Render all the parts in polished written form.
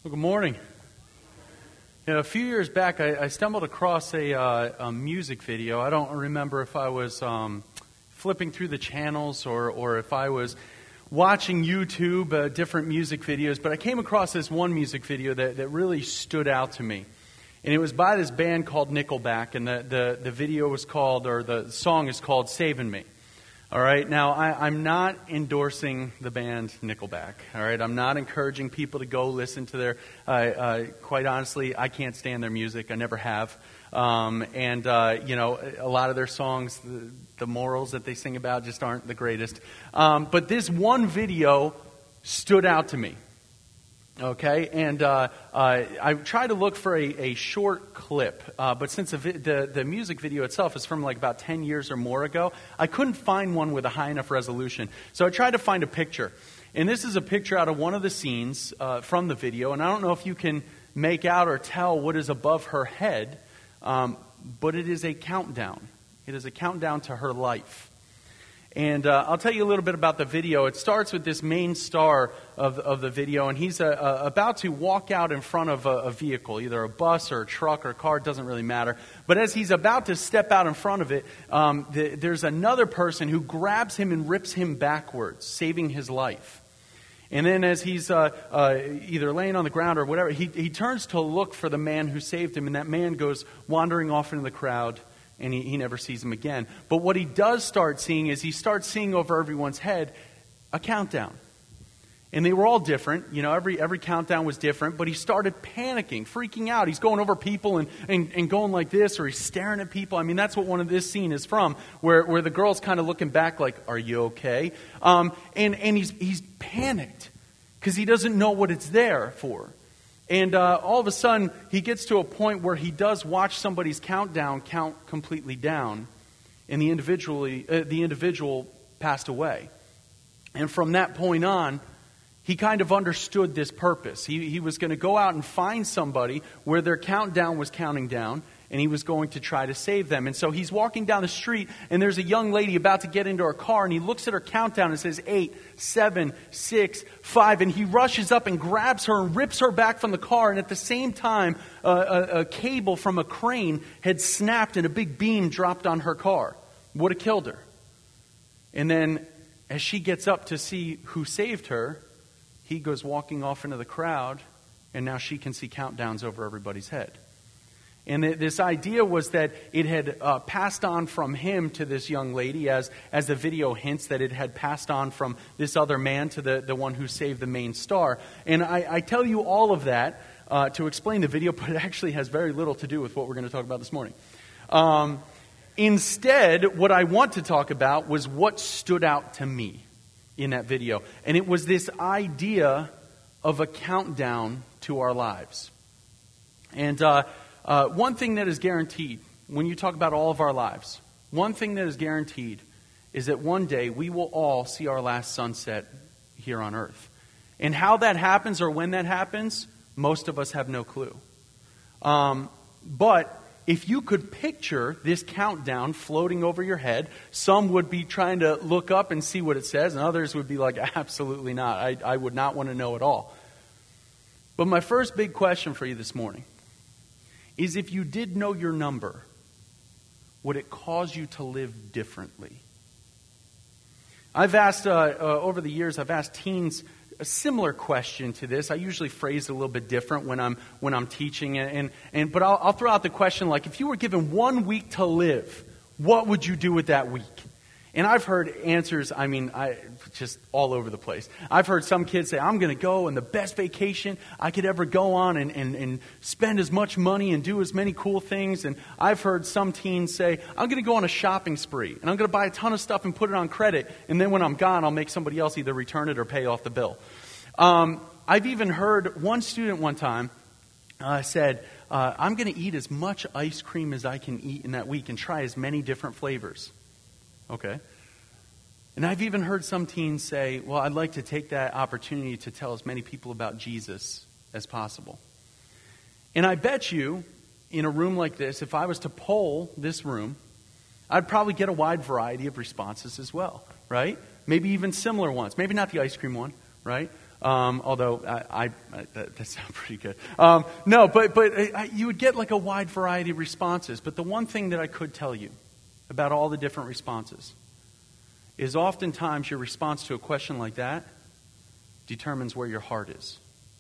Well, good morning. A few years back, I stumbled across a music video. I don't remember if I was flipping through the channels or if I was watching YouTube, different music videos, but I came across this one music video that really stood out to me. And it was by this band called Nickelback, and the video was called, or the song is called Saving Me. All right, now I'm not endorsing the band Nickelback. All right, I'm not encouraging people to go listen to their, quite honestly, I can't stand their music. I never have. A lot of their songs, the morals that they sing about just aren't the greatest. But this one video stood out to me. Okay, and I tried to look for a short clip, but since the music video itself is from like about 10 years or more ago, I couldn't find one with a high enough resolution. So I tried to find a picture. And this is a picture out of one of the scenes from the video, and I don't know if you can make out or tell what is above her head, but it is a countdown. It is a countdown to her life. And I'll tell you a little bit about the video. It starts with this main star of the video, and he's about to walk out in front of a vehicle, either a bus or a truck or a car, it doesn't really matter. But as he's about to step out in front of it, there's another person who grabs him and rips him backwards, saving his life. And then as he's either laying on the ground or whatever, he turns to look for the man who saved him, and that man goes wandering off into the crowd. And he never sees him again. But what he does start seeing is he starts seeing over everyone's head a countdown. And they were all different. You know, every countdown was different. But he started panicking, freaking out. He's going over people and going like this, or he's staring at people. I mean, that's what one of this scene is from, where the girl's kind of looking back like, are you okay? And he's panicked because he doesn't know what it's there for. And all of a sudden, he gets to a point where he does watch somebody's countdown count completely down, and the individual passed away. And from that point on, he kind of understood this purpose. He was going to go out and find somebody where their countdown was counting down, and he was going to try to save them. And so he's walking down the street, and there's a young lady about to get into her car, and he looks at her countdown and says, 8, 7, 6, 5, and he rushes up and grabs her and rips her back from the car, and at the same time, a cable from a crane had snapped and a big beam dropped on her car. Would have killed her. And then, as she gets up to see who saved her, he goes walking off into the crowd, and now she can see countdowns over everybody's head. And this idea was that it had passed on from him to this young lady, as the video hints that it had passed on from this other man to the one who saved the main star. And I tell you all of that to explain the video, but it actually has very little to do with what we're going to talk about this morning. Instead, what I want to talk about was what stood out to me in that video. And it was this idea of a countdown to our lives. And one thing that is guaranteed when you talk about all of our lives, one thing that is guaranteed is that one day we will all see our last sunset here on earth. And how that happens or when that happens, most of us have no clue. But if you could picture this countdown floating over your head, some would be trying to look up and see what it says, and others would be like, absolutely not. I would not want to know at all. But my first big question for you this morning is, if you did know your number, would it cause you to live differently? I've asked, over the years, I've asked teens a similar question to this. I usually phrase it a little bit different when I'm teaching, but I'll throw out the question like, if you were given 1 week to live, what would you do with that week? And I've heard answers, just all over the place. I've heard some kids say, I'm going to go on the best vacation I could ever go on and spend as much money and do as many cool things. And I've heard some teens say, I'm going to go on a shopping spree and I'm going to buy a ton of stuff and put it on credit. And then when I'm gone, I'll make somebody else either return it or pay off the bill. I've even heard one student one time said, I'm going to eat as much ice cream as I can eat in that week and try as many different flavors. Okay. And I've even heard some teens say, well, I'd like to take that opportunity to tell as many people about Jesus as possible. And I bet you, in a room like this, if I was to poll this room, I'd probably get a wide variety of responses as well, right? Maybe even similar ones. Maybe not the ice cream one, right? Although that sounds pretty good. No, but you would get like a wide variety of responses. But the one thing that I could tell you about all the different responses is oftentimes your response to a question like that determines where your heart is.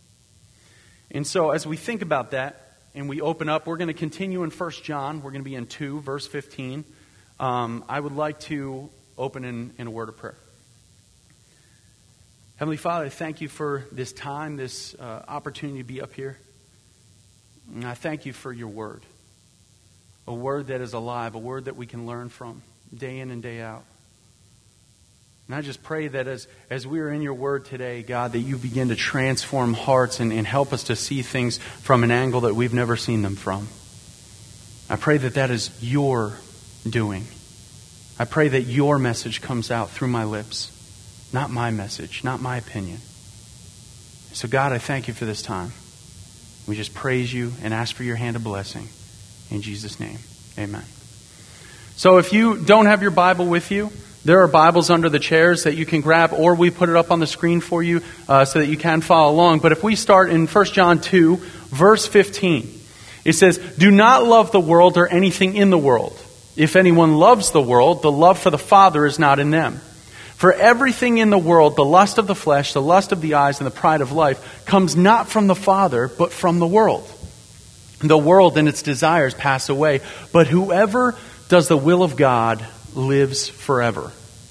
And so as we think about that and we open up, we're going to continue in 1 John. We're going to be in 2, verse 15. I would like to open in a word of prayer. Heavenly Father, I thank you for this time, this opportunity to be up here. And I thank you for your word. A word that is alive, a word that we can learn from day in and day out. And I just pray that as we are in your word today, God, that you begin to transform hearts and help us to see things from an angle that we've never seen them from. I pray that that is your doing. I pray that your message comes out through my lips, not my message, not my opinion. So God, I thank you for this time. We just praise you and ask for your hand of blessing. In Jesus' name, amen. So if you don't have your Bible with you, there are Bibles under the chairs that you can grab, or we put it up on the screen for you so that you can follow along. But if we start in 1 John 2, verse 15, it says, "Do not love the world or anything in the world. If anyone loves the world, the love for the Father is not in them. For everything in the world, the lust of the flesh, the lust of the eyes, and the pride of life, comes not from the Father, but from the world. The world and its desires pass away, but whoever does the will of God lives forever."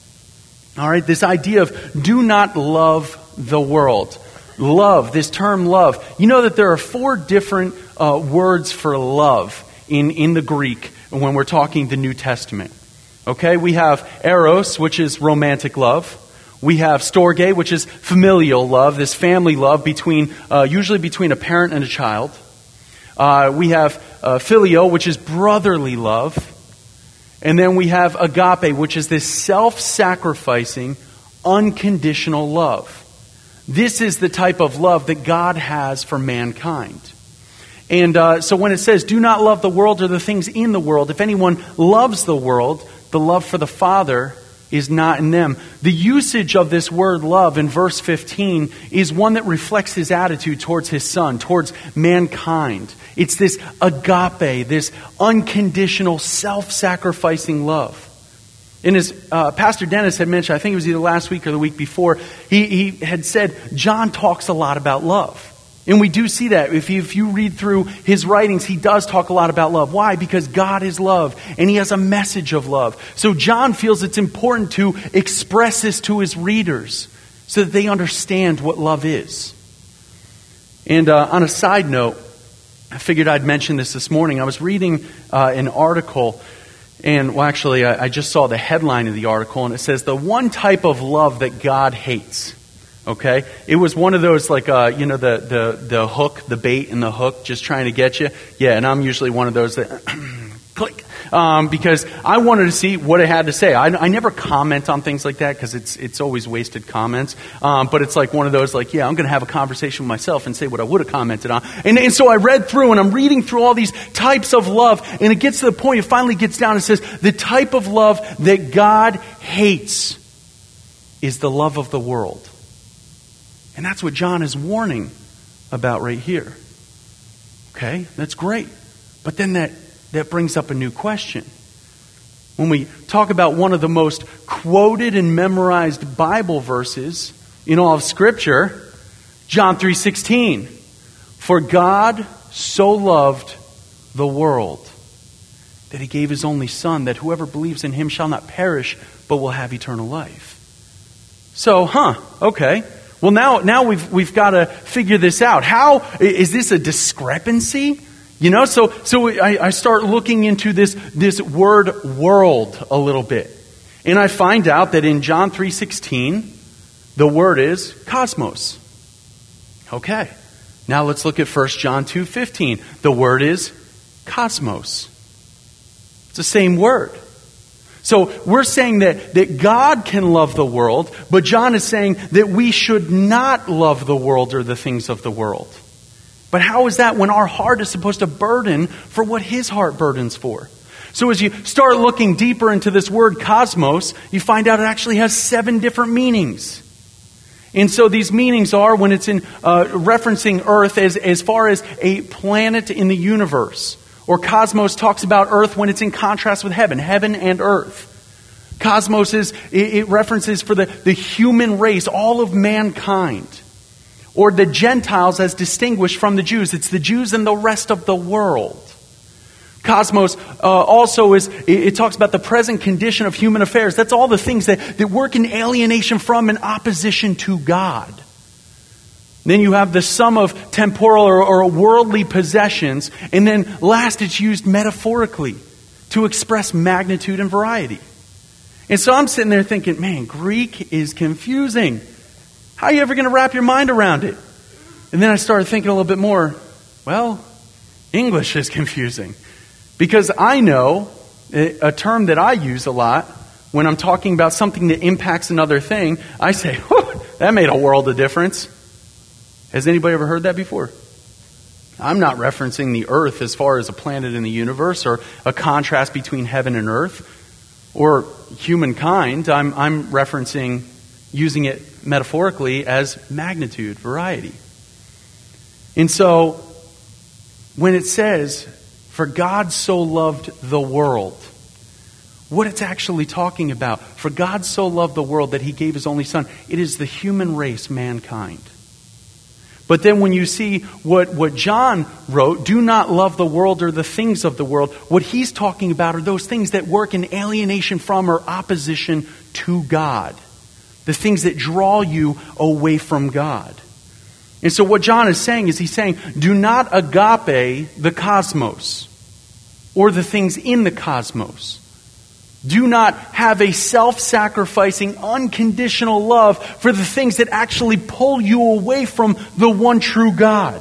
All right, this idea of do not love the world. Love, this term love. You know that there are 4 different words for love in the Greek when we're talking the New Testament. Okay, we have eros, which is romantic love. We have storge, which is familial love, this family love usually between a parent and a child. We have phileo, which is brotherly love. And then we have agape, which is this self-sacrificing, unconditional love. This is the type of love that God has for mankind. And so when it says, do not love the world or the things in the world, if anyone loves the world, the love for the Father is not in them. The usage of this word love in verse 15 is one that reflects his attitude towards his Son, towards mankind. It's this agape, this unconditional, self-sacrificing love. And as Pastor Dennis had mentioned, I think it was either last week or the week before, he had said, John talks a lot about love. And we do see that. If you read through his writings, he does talk a lot about love. Why? Because God is love, and he has a message of love. So John feels it's important to express this to his readers so that they understand what love is. And on a side note, I figured I'd mention this morning. I was reading an article, and well, actually, I just saw the headline of the article, and it says, "The one type of love that God hates." Okay? It was one of those, like, the hook, the bait and the hook, just trying to get you. Yeah, and I'm usually one of those that, click, because I wanted to see what it had to say. I never comment on things like that because it's always wasted comments. But it's like one of those, like, yeah, I'm going to have a conversation with myself and say what I would have commented on. And so I read through, and I'm reading through all these types of love, and it gets to the point, it finally gets down and says, the type of love that God hates is the love of the world. And that's what John is warning about right here. Okay, that's great. But then that brings up a new question. When we talk about one of the most quoted and memorized Bible verses in all of Scripture, John 3:16. For God so loved the world that he gave his only Son, that whoever believes in him shall not perish, but will have eternal life. So, okay. Well, now we've got to figure this out. How is this a discrepancy? You know, so I start looking into this word world a little bit. And I find out that in John 3:16, the word is cosmos. Okay. Now let's look at 1 John 2:15. The word is cosmos. It's the same word. So we're saying that God can love the world, but John is saying that we should not love the world or the things of the world. But how is that when our heart is supposed to burden for what his heart burdens for? So as you start looking deeper into this word cosmos, you find out it actually has 7 different meanings. And so these meanings are when it's in referencing Earth as far as a planet in the universe. Or cosmos talks about Earth when it's in contrast with heaven and earth. Cosmos it references for the human race, all of mankind. Or the Gentiles as distinguished from the Jews. It's the Jews and the rest of the world. Cosmos also it talks about the present condition of human affairs. That's all the things that work in alienation from and opposition to God. Then you have the sum of temporal or worldly possessions. And then last, it's used metaphorically to express magnitude and variety. And so I'm sitting there thinking, man, Greek is confusing. How are you ever going to wrap your mind around it? And then I started thinking a little bit more, well, English is confusing. Because I know a term that I use a lot when I'm talking about something that impacts another thing. I say, that made a world of difference. Has anybody ever heard that before? I'm not referencing the earth as far as a planet in the universe or a contrast between heaven and earth or humankind. I'm referencing using it metaphorically as magnitude, variety. And so when it says, for God so loved the world, what it's actually talking about, for God so loved the world that he gave his only son, it is the human race, mankind. But then when you see what John wrote, do not love the world or the things of the world, what he's talking about are those things that work in alienation from or opposition to God. The things that draw you away from God. And so what John is saying is he's saying, do not agape the cosmos or the things in the cosmos. Do not have a self-sacrificing, unconditional love for the things that actually pull you away from the one true God.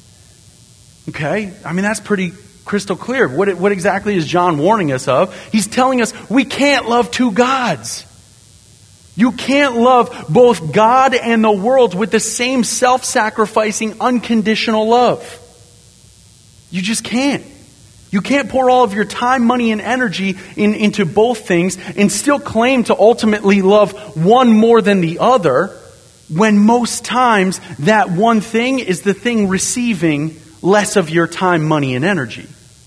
Okay? I mean, that's pretty crystal clear. What exactly is John warning us of? He's telling us we can't love two gods. You can't love both God and the world with the same self-sacrificing, unconditional love. You just can't. You can't pour all of your time, money, and energy into both things and still claim to ultimately love one more than the other, when most times that one thing is the thing receiving less of your time, money, and energy.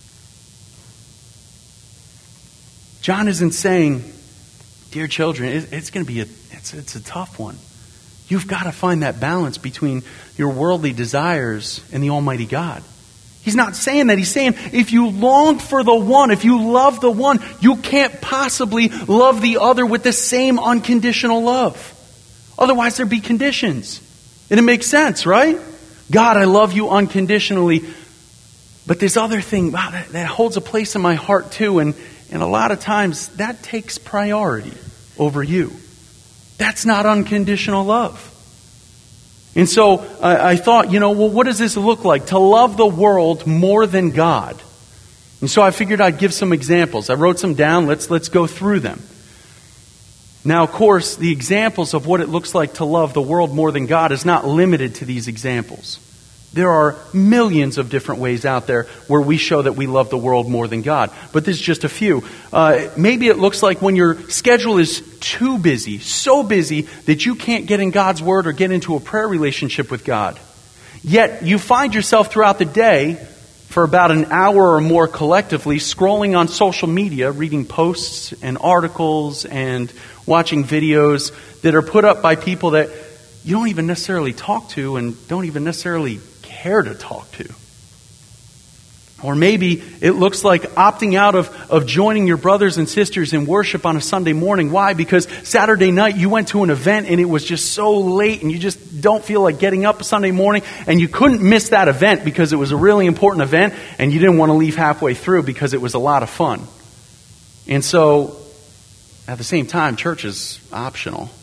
John isn't saying, dear children, it's going to be it's a tough one. You've got to find that balance between your worldly desires and the Almighty God. He's not saying that. He's saying if you long for the one, if you love the one, you can't possibly love the other with the same unconditional love. Otherwise there'd be conditions. And it makes sense, right? God, I love you unconditionally. But this other thing, wow, that holds a place in my heart too. And a lot of times that takes priority over you. That's not unconditional love. And so I thought, what does this look like? To love the world more than God. And so I figured I'd give some examples. I wrote some down. Let's go through them. Now, of course, the examples of what it looks like to love the world more than God is not limited to these examples. There are millions of different ways out there where we show that we love the world more than God. But this is just a few. Maybe it looks like when your schedule is too busy, so busy that you can't get in God's Word or get into a prayer relationship with God. Yet you find yourself throughout the day for about an hour or more collectively scrolling on social media, reading posts and articles and watching videos that are put up by people that you don't even necessarily talk to and don't even necessarily care to talk to. Or maybe it looks like opting out of joining your brothers and sisters in worship on a Sunday morning. Why? Because Saturday night you went to an event and it was just so late and you just don't feel like getting up Sunday morning, and you couldn't miss that event because it was a really important event and you didn't want to leave halfway through because it was a lot of fun. And so at the same time, church is optional.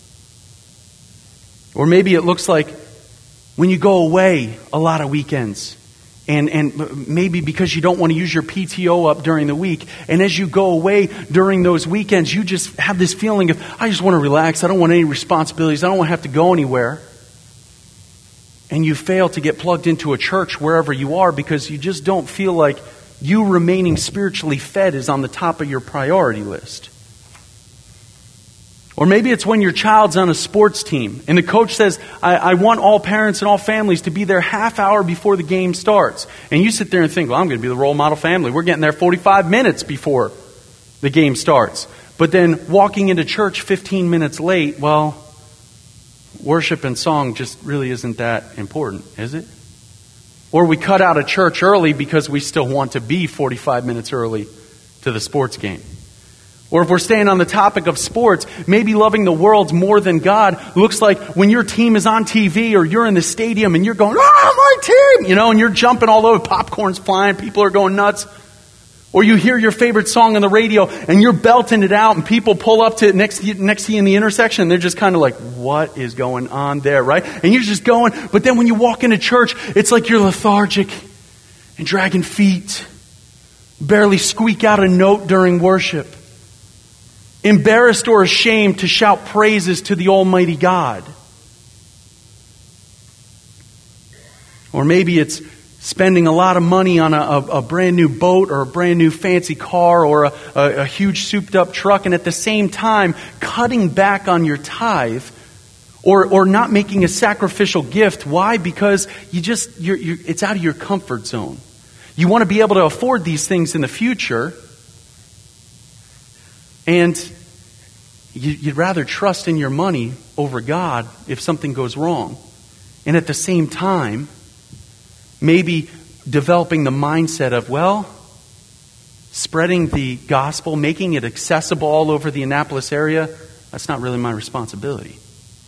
Or maybe it looks like when you go away a lot of weekends, and maybe because you don't want to use your PTO up during the week, and as you go away during those weekends, you just have this feeling of, I just want to relax, I don't want any responsibilities, I don't want to have to go anywhere. And you fail to get plugged into a church wherever you are because you just don't feel like you remaining spiritually fed is on the top of your priority list. Or maybe it's when your child's on a sports team and the coach says, I want all parents and all families to be there half hour before the game starts. And you sit there and think, well, I'm going to be the role model family. We're getting there 45 minutes before the game starts. But then walking into church 15 minutes late, well, worship and song just really isn't that important, is it? Or we cut out of church early because we still want to be 45 minutes early to the sports game. Or if we're staying on the topic of sports, maybe loving the world more than God looks like when your team is on TV or you're in the stadium and you're going, my team! And you're jumping all over, popcorn's flying, people are going nuts. Or you hear your favorite song on the radio and you're belting it out and people pull up to next to you in the intersection and they're just kind of like, what is going on there, right? And you're just going, but then when you walk into church, it's like you're lethargic and dragging feet, barely squeak out a note during worship. Embarrassed or ashamed to shout praises to the Almighty God. Or maybe it's spending a lot of money on a brand new boat or a brand new fancy car or a huge souped up truck, and at the same time cutting back on your tithe or not making a sacrificial gift. Why? Because it's out of your comfort zone. You want to be able to afford these things in the future, and you'd rather trust in your money over God if something goes wrong. And at the same time, maybe developing the mindset of, spreading the gospel, making it accessible all over the Annapolis area, that's not really my responsibility.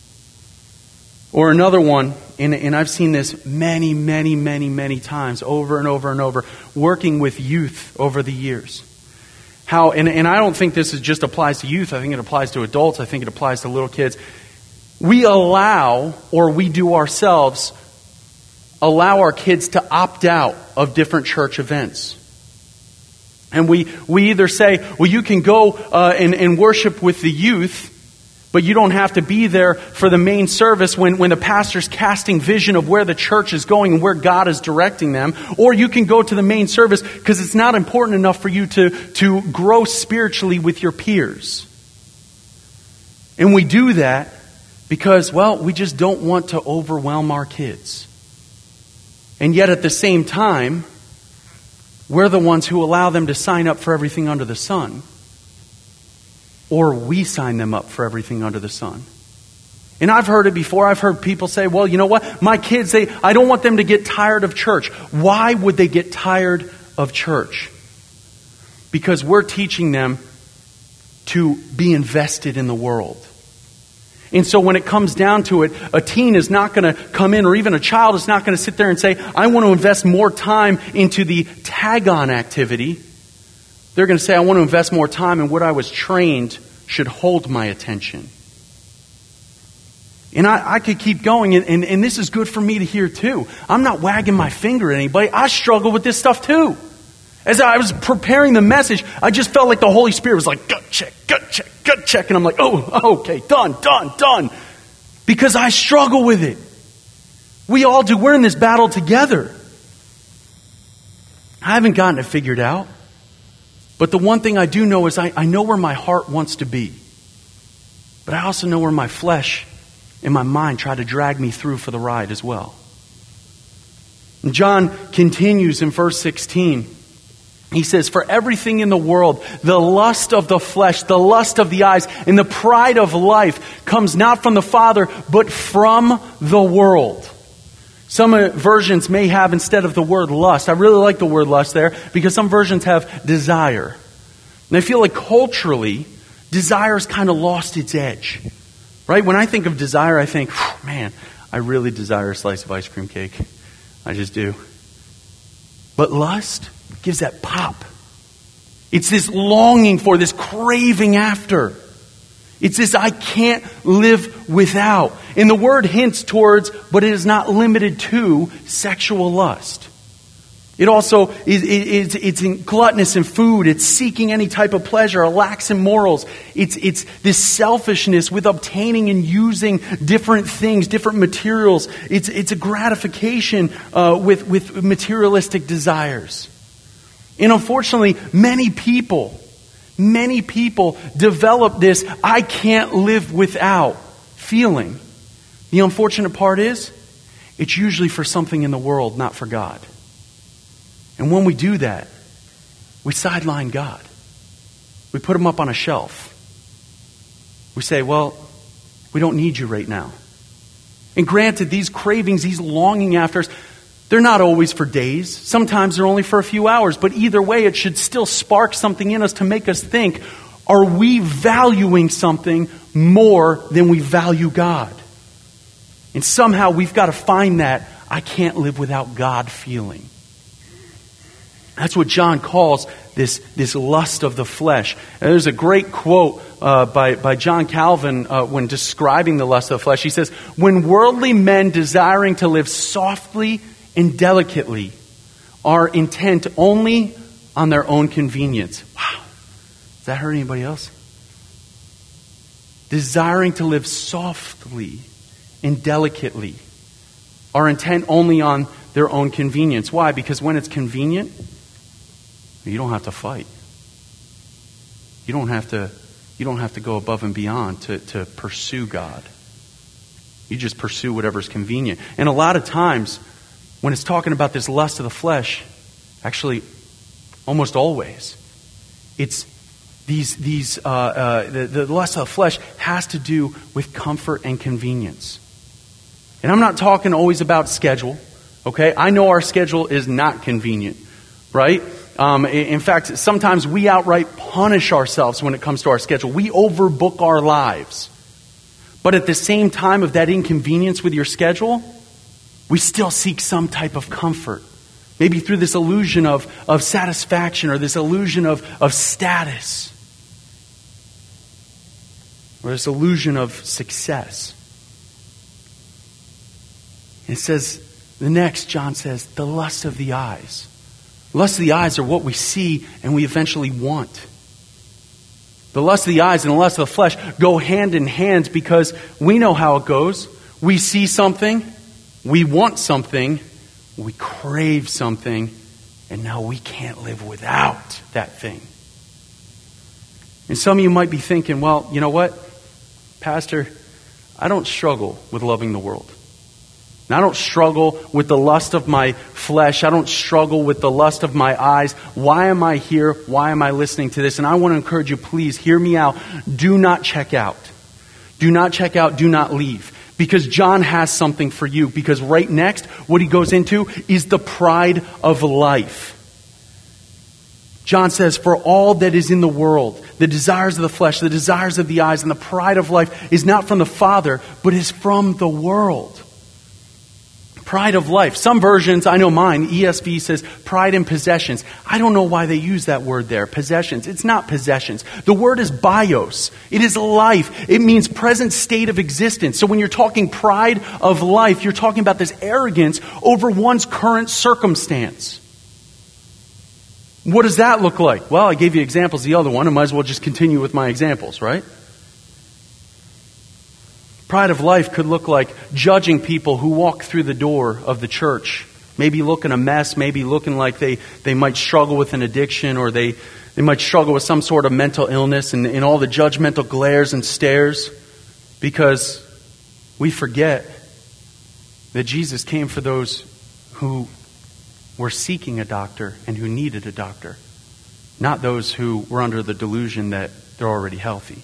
Or another one, and I've seen this many, many, many, many times over and over and over, working with youth over the years. How, and I don't think this just applies to youth. I think it applies to adults. I think it applies to little kids. We allow, or we do ourselves, allow our kids to opt out of different church events. And we either say, well, you can go and worship with the youth, but you don't have to be there for the main service when the pastor's casting vision of where the church is going and where God is directing them. Or you can go to the main service because it's not important enough for you to grow spiritually with your peers. And we do that because, we just don't want to overwhelm our kids. And yet at the same time, we're the ones who allow them to sign up for everything under the sun. Or we sign them up for everything under the sun. And I've heard it before. I've heard people say, well, you know what? My kids, I don't want them to get tired of church. Why would they get tired of church? Because we're teaching them to be invested in the world. And so when it comes down to it, a teen is not going to come in, or even a child is not going to sit there and say, I want to invest more time into the tag-on activity. They're going to say, I want to invest more time in what I was trained should hold my attention. And I could keep going, and this is good for me to hear too. I'm not wagging my finger at anybody. I struggle with this stuff too. As I was preparing the message, I just felt like the Holy Spirit was like, gut check, gut check, gut check. And I'm like, oh, okay, done. Because I struggle with it. We all do. We're in this battle together. I haven't gotten it figured out. But the one thing I do know is I know where my heart wants to be. But I also know where my flesh and my mind try to drag me through for the ride as well. And John continues in verse 16. He says, for everything in the world, the lust of the flesh, the lust of the eyes, and the pride of life comes not from the Father, but from the world. Some versions may have, instead of the word lust, I really like the word lust there, because some versions have desire. And I feel like culturally, desire's kind of lost its edge. Right? When I think of desire, I think, man, I really desire a slice of ice cream cake. I just do. But lust gives that pop. It's this longing for, this craving after. It's this I can't live without. And the word hints towards, but it is not limited to, sexual lust. It also it's gluttonous in food. It's seeking any type of pleasure, lax in morals. It's this selfishness with obtaining and using different things, different materials. It's a gratification with materialistic desires. And unfortunately, many people Many people develop this I can't live without feeling. The unfortunate part is, it's usually for something in the world, not for God. And when we do that, we sideline God. We put him up on a shelf. We say, well, we don't need you right now. And granted, these cravings, these longing afters, they're not always for days. Sometimes they're only for a few hours. But either way, it should still spark something in us to make us think, are we valuing something more than we value God? And somehow we've got to find that I can't live without God feeling. That's what John calls this lust of the flesh. And there's a great quote by John Calvin when describing the lust of the flesh. He says, when worldly men desiring to live softly and delicately are intent only on their own convenience. Wow. Does that hurt anybody else? Desiring to live softly and delicately are intent only on their own convenience. Why? Because when it's convenient, you don't have to fight. You don't have to go above and beyond to pursue God. You just pursue whatever's convenient. And a lot of times, when it's talking about this lust of the flesh, actually, almost always, it's the lust of the flesh has to do with comfort and convenience. And I'm not talking always about schedule, okay? I know our schedule is not convenient, right? In fact, sometimes we outright punish ourselves when it comes to our schedule. We overbook our lives. But at the same time of that inconvenience with your schedule, we still seek some type of comfort. Maybe through this illusion of satisfaction or this illusion of status. Or this illusion of success. And it says, the next, John says, the lust of the eyes. Lust of the eyes are what we see and we eventually want. The lust of the eyes and the lust of the flesh go hand in hand because we know how it goes. We see something, we want something, we crave something, and now we can't live without that thing. And some of you might be thinking, well, you know what, Pastor, I don't struggle with loving the world. And I don't struggle with the lust of my flesh. I don't struggle with the lust of my eyes. Why am I here? Why am I listening to this? And I want to encourage you, please hear me out. Do not check out. Do not check out. Do not leave. Because John has something for you. Because right next, what he goes into is the pride of life. John says, for all that is in the world, the desires of the flesh, the desires of the eyes, and the pride of life is not from the Father, but is from the world. Pride of life. Some versions, I know mine, ESV says pride in possessions. I don't know why they use that word there, possessions. It's not possessions. The word is bios. It is life. It means present state of existence. So when you're talking pride of life, you're talking about this arrogance over one's current circumstance. What does that look like? Well, I gave you examples the other one. I might as well just continue with my examples, right? Pride of life could look like judging people who walk through the door of the church. Maybe looking a mess, maybe looking like they might struggle with an addiction or they might struggle with some sort of mental illness and all the judgmental glares and stares because we forget that Jesus came for those who were seeking a doctor and who needed a doctor, not those who were under the delusion that they're already healthy.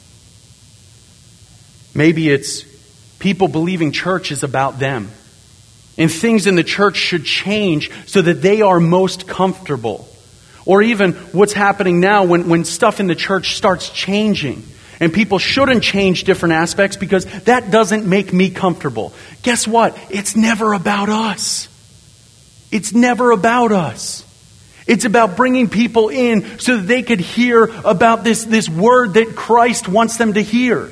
Maybe it's people believing church is about them. And things in the church should change so that they are most comfortable. Or even what's happening now when stuff in the church starts changing. And people shouldn't change different aspects because that doesn't make me comfortable. Guess what? It's never about us. It's never about us. It's about bringing people in so that they could hear about this word that Christ wants them to hear.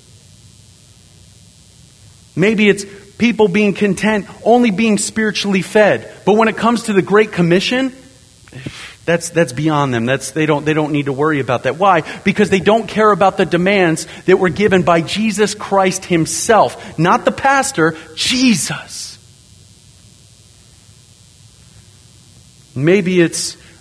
Maybe it's people being content, only being spiritually fed. But when it comes to the Great Commission, that's beyond them. They don't need to worry about that. Why? Because they don't care about the demands that were given by Jesus Christ himself. Not the pastor, Jesus. Maybe it's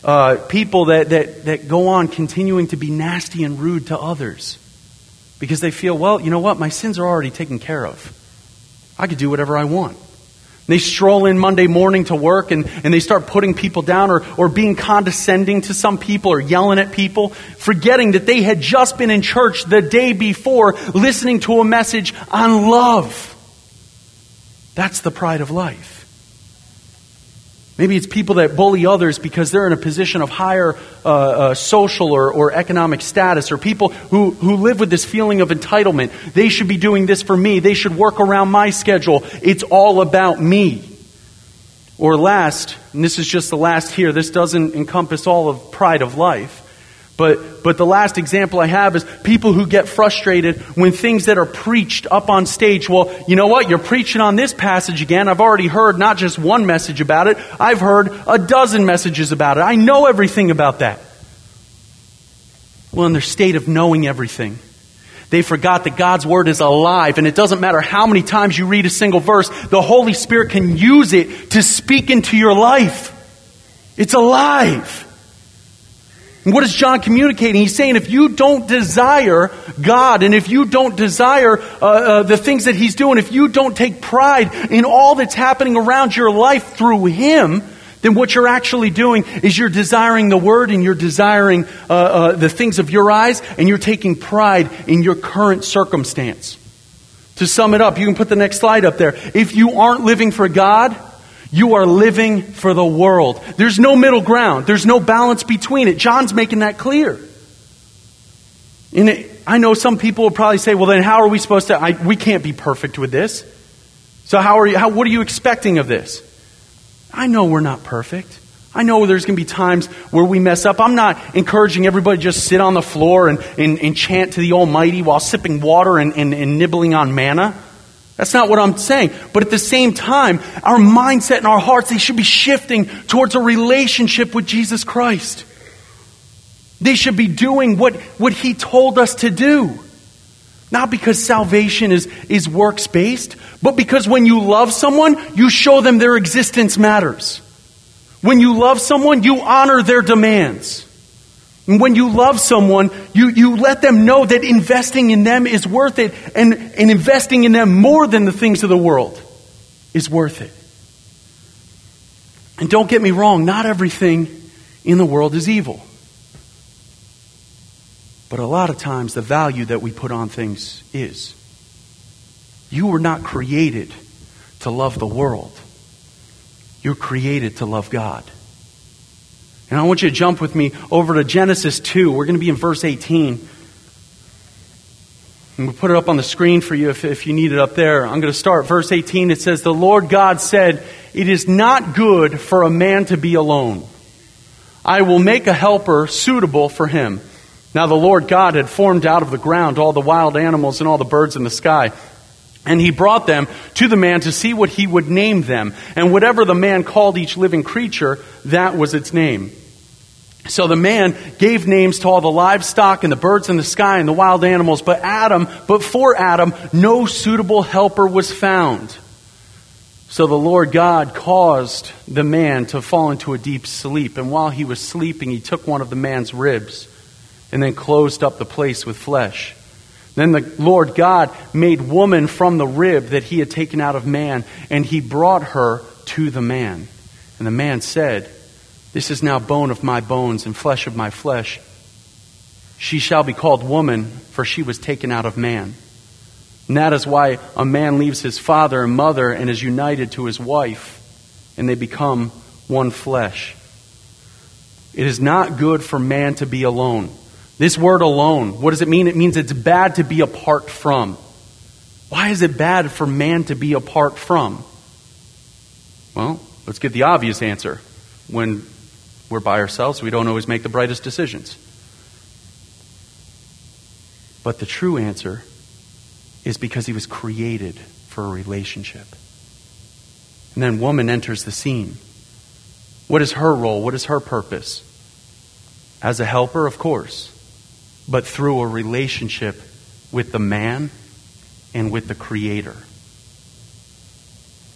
people that go on continuing to be nasty and rude to others because they feel, well, you know what? My sins are already taken care of. I could do whatever I want. They stroll in Monday morning to work and they start putting people down or being condescending to some people or yelling at people, forgetting that they had just been in church the day before listening to a message on love. That's the pride of life. Maybe it's people that bully others because they're in a position of higher social or economic status, or people who live with this feeling of entitlement. They should be doing this for me. They should work around my schedule. It's all about me. Or last, and this is just the last here, this doesn't encompass all of pride of life. But the last example I have is people who get frustrated when things that are preached up on stage. Well, you know what? You're preaching on this passage again. I've already heard not just one message about it. I've heard a dozen messages about it. I know everything about that. Well, in their state of knowing everything, they forgot that God's Word is alive, and it doesn't matter how many times you read a single verse, the Holy Spirit can use it to speak into your life. It's alive. And what is John communicating? He's saying if you don't desire God, and if you don't desire the things that He's doing, if you don't take pride in all that's happening around your life through Him, then what you're actually doing is you're desiring the Word and you're desiring the things of your eyes, and you're taking pride in your current circumstance. To sum it up, you can put the next slide up there. If you aren't living for God, you are living for the world. There's no middle ground. There's no balance between it. John's making that clear. And I know some people will probably say, well, then how are we supposed to... we can't be perfect with this. So what are you expecting of this? I know we're not perfect. I know there's going to be times where we mess up. I'm not encouraging everybody to just sit on the floor and chant to the Almighty while sipping water and nibbling on manna. That's not what I'm saying. But at the same time, our mindset and our hearts, they should be shifting towards a relationship with Jesus Christ. They should be doing what He told us to do. Not because salvation is works-based, but because when you love someone, you show them their existence matters. When you love someone, you honor their demands. And when you love someone, you let them know that investing in them is worth it, and investing in them more than the things of the world is worth it. And don't get me wrong, not everything in the world is evil. But a lot of times the value that we put on things is. You were not created to love the world. You're created to love God. And I want you to jump with me over to Genesis 2. We're going to be in verse 18. And we'll put it up on the screen for you if you need it up there. I'm going to start verse 18. It says, "The Lord God said, 'It is not good for a man to be alone. I will make a helper suitable for him.' Now the Lord God had formed out of the ground all the wild animals and all the birds in the sky. And He brought them to the man to see what he would name them. And whatever the man called each living creature, that was its name. So the man gave names to all the livestock and the birds in the sky and the wild animals. But for Adam, no suitable helper was found. So the Lord God caused the man to fall into a deep sleep. And while he was sleeping, He took one of the man's ribs and then closed up the place with flesh. Then the Lord God made woman from the rib that He had taken out of man, and He brought her to the man. And the man said, 'This is now bone of my bones and flesh of my flesh. She shall be called woman, for she was taken out of man.' And that is why a man leaves his father and mother and is united to his wife, and they become one flesh. It is not good for man to be alone." This word alone, what does it mean? It means it's bad to be apart from. Why is it bad for man to be apart from? Well, let's get the obvious answer. When we're by ourselves, we don't always make the brightest decisions. But the true answer is because he was created for a relationship. And then woman enters the scene. What is her role? What is her purpose? As a helper, of course, but through a relationship with the man and with the Creator.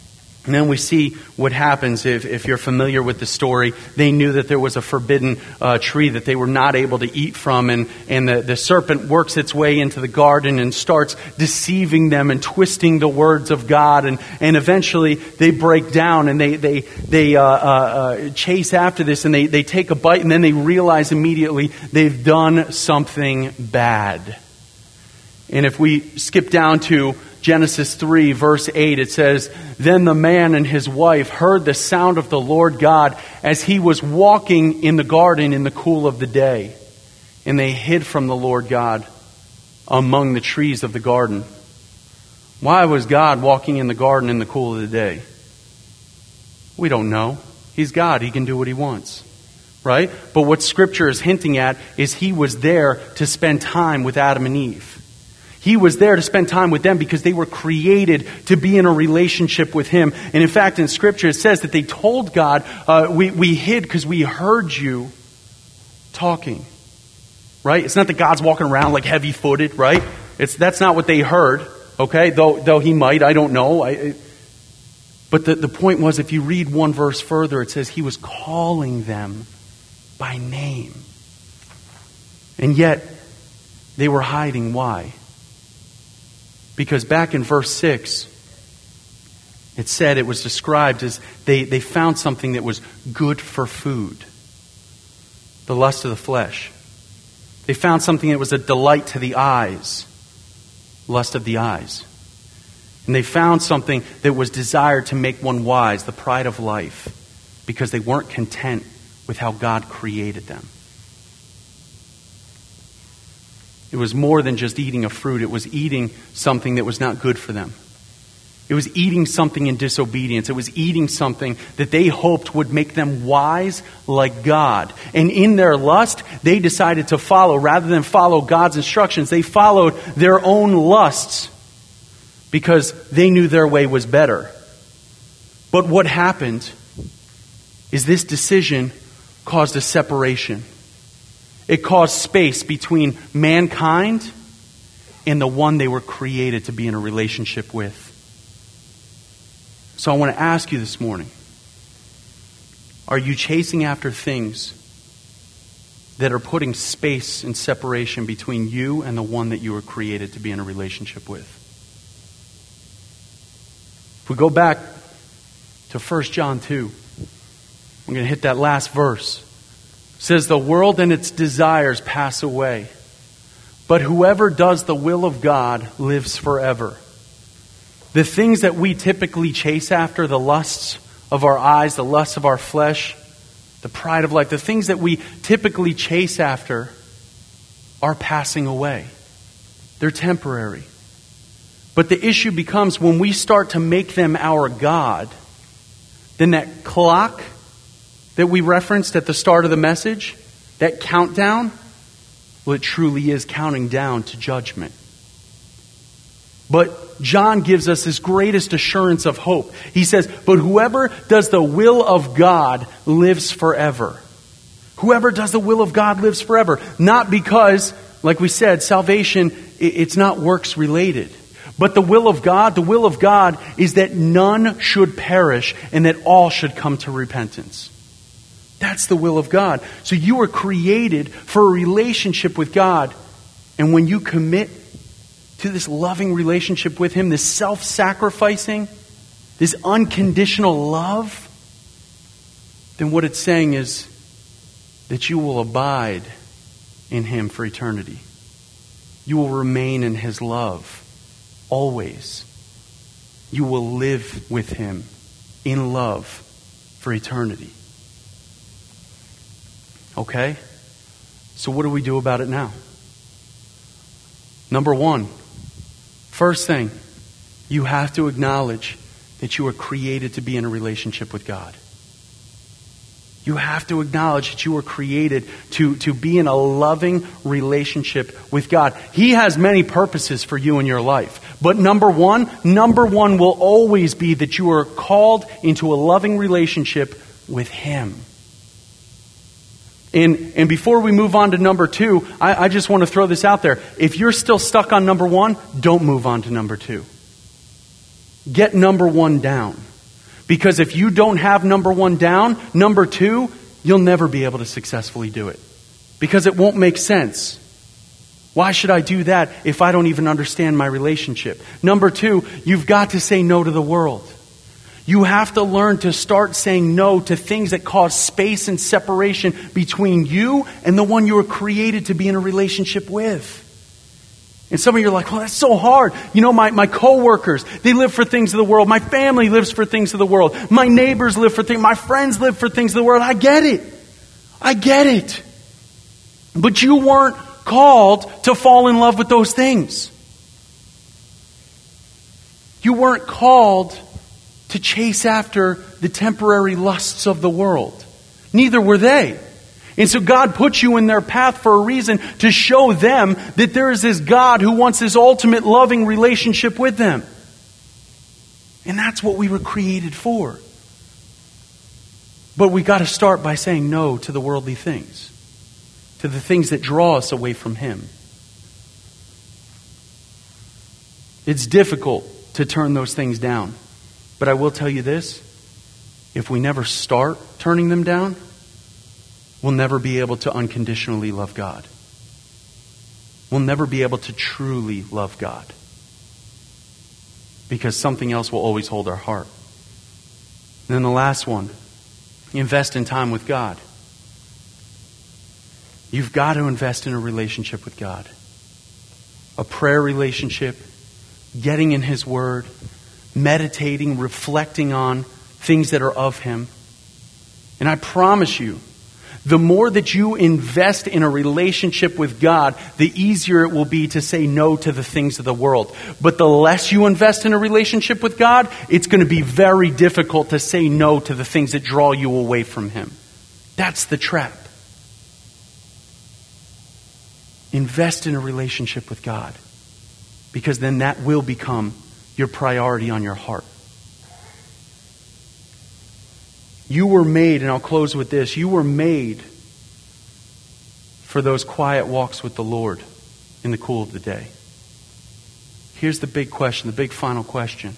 And then we see what happens if you're familiar with the story. They knew that there was a forbidden tree that they were not able to eat from. And the serpent works its way into the garden and starts deceiving them and twisting the words of God. And eventually they break down and they chase after this and they take a bite and then they realize immediately they've done something bad. And if we skip down to Genesis 3, verse 8, it says, "Then the man and his wife heard the sound of the Lord God as he was walking in the garden in the cool of the day. And they hid from the Lord God among the trees of the garden." Why was God walking in the garden in the cool of the day? We don't know. He's God. He can do what he wants. Right? But what Scripture is hinting at is he was there to spend time with Adam and Eve. He was there to spend time with them because they were created to be in a relationship with him. And in fact, in Scripture, it says that they told God, we hid because we heard you talking. Right? It's not that God's walking around like heavy-footed, right? That's not what they heard, okay? Though he might, I don't know. But the point was, if you read one verse further, it says he was calling them by name. And yet, they were hiding. Why? Because back in verse 6, it said, it was described as they found something that was good for food. The lust of the flesh. They found something that was a delight to the eyes. Lust of the eyes. And they found something that was desired to make one wise, the pride of life, because they weren't content with how God created them. It was more than just eating a fruit. It was eating something that was not good for them. It was eating something in disobedience. It was eating something that they hoped would make them wise like God. And in their lust, they decided to follow, rather than follow God's instructions, they followed their own lusts because they knew their way was better. But what happened is this decision caused a separation. It caused space between mankind and the one they were created to be in a relationship with. So I want to ask you this morning, are you chasing after things that are putting space and separation between you and the one that you were created to be in a relationship with? If we go back to 1 John 2, I'm going to hit that last verse. It says, "The world and its desires pass away, but whoever does the will of God lives forever." The things that we typically chase after, the lusts of our eyes, the lusts of our flesh, the pride of life, the things that we typically chase after are passing away. They're temporary. But the issue becomes when we start to make them our God, then that clock that we referenced at the start of the message, that countdown, well, it truly is counting down to judgment. But John gives us his greatest assurance of hope. He says, "But whoever does the will of God lives forever." Whoever does the will of God lives forever. Not because, like we said, salvation, it's not works related. But the will of God is that none should perish and that all should come to repentance. That's the will of God. So you were created for a relationship with God. And when you commit to this loving relationship with Him, this self-sacrificing, this unconditional love, then what it's saying is that you will abide in Him for eternity. You will remain in His love always. You will live with Him in love for eternity. Okay? So what do we do about it now? Number one, first thing, you have to acknowledge that you were created to be in a relationship with God. You have to acknowledge that you were created to be in a loving relationship with God. He has many purposes for you in your life. But number one will always be that you are called into a loving relationship with Him. And before we move on to number two, I just want to throw this out there. If you're still stuck on number one, don't move on to number two. Get number one down. Because if you don't have number one down, number two, you'll never be able to successfully do it. Because it won't make sense. Why should I do that if I don't even understand my relationship? Number two, you've got to say no to the world. You have to learn to start saying no to things that cause space and separation between you and the one you were created to be in a relationship with. And some of you are like, well, that's so hard. You know, my coworkers, they live for things of the world. My family lives for things of the world. My neighbors live for things. My friends live for things of the world. I get it. I get it. But you weren't called to fall in love with those things. You weren't called to chase after the temporary lusts of the world. Neither were they. And so God put you in their path for a reason, to show them that there is this God who wants this ultimate loving relationship with them. And that's what we were created for. But we got to start by saying no to the worldly things, to the things that draw us away from Him. It's difficult to turn those things down. But I will tell you this, if we never start turning them down, we'll never be able to unconditionally love God. We'll never be able to truly love God. Because something else will always hold our heart. And then the last one, invest in time with God. You've got to invest in a relationship with God. A prayer relationship, getting in His Word, meditating, reflecting on things that are of Him. And I promise you, the more that you invest in a relationship with God, the easier it will be to say no to the things of the world. But the less you invest in a relationship with God, it's going to be very difficult to say no to the things that draw you away from Him. That's the trap. Invest in a relationship with God, because then that will become your priority on your heart. You were made, and I'll close with this, you were made for those quiet walks with the Lord in the cool of the day. Here's the big question, the big final question.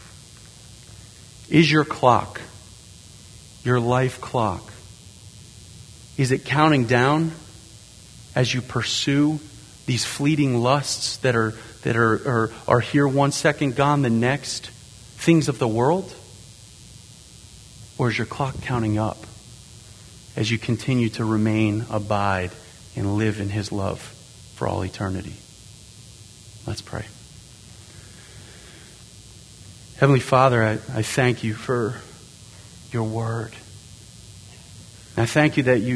Is your clock, your life clock, is it counting down as you pursue these fleeting lusts that are here 1 second, gone the next, things of the world? Or is your clock counting up as you continue to remain, abide, and live in His love for all eternity? Let's pray. Heavenly Father, I thank You for Your Word. I thank You that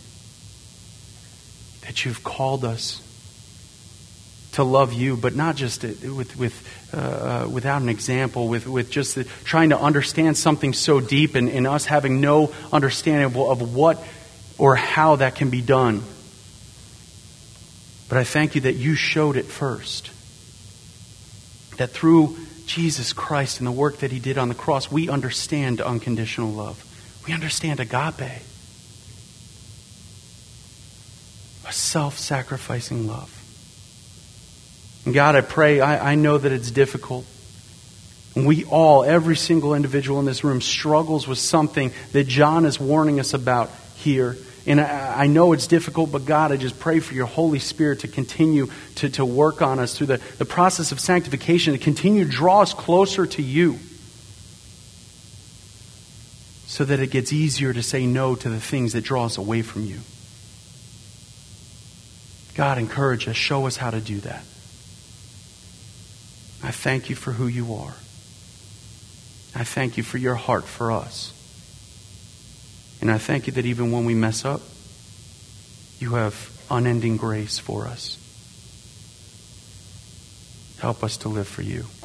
You've called us to love You, but not just without an example, with just trying to understand something so deep and us having no understanding of what or how that can be done. But I thank You that You showed it first. That through Jesus Christ and the work that He did on the cross, we understand unconditional love. We understand agape. A self-sacrificing love. And God, I pray, I know that it's difficult. And we all, every single individual in this room, struggles with something that John is warning us about here. And I know it's difficult, but God, I just pray for Your Holy Spirit to continue to work on us through the process of sanctification, to continue to draw us closer to You, so that it gets easier to say no to the things that draw us away from You. God, encourage us. Show us how to do that. I thank You for who You are. I thank You for Your heart for us. And I thank You that even when we mess up, You have unending grace for us. Help us to live for You.